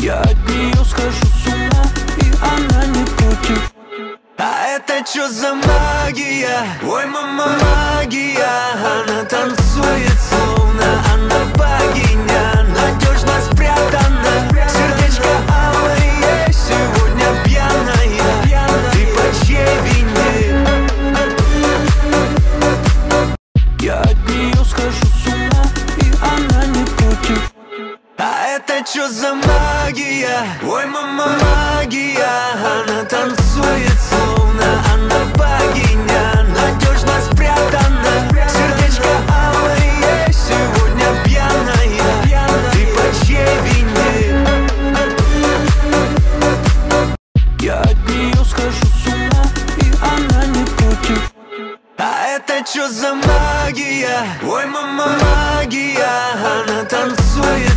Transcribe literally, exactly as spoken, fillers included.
Я от нее схожу с ума, и она не против. А это чё за магия? Ой, мама, магия. Она танцует, словно она богиня, надежно спрятана. Сердечко алое, сегодня пьяная. Ты по чьей вине? Я от нее схожу с ума, и она не против. А это чё за магия? Ой, мама, магия. Она танцует, словно она богиня, надежно спрятана. Сердечко алое, сегодня пьяная. Ты по чьей вине? Я от нее схожу с ума, и она не против. А это чё за магия? Ой, мама, магия. Она танцует,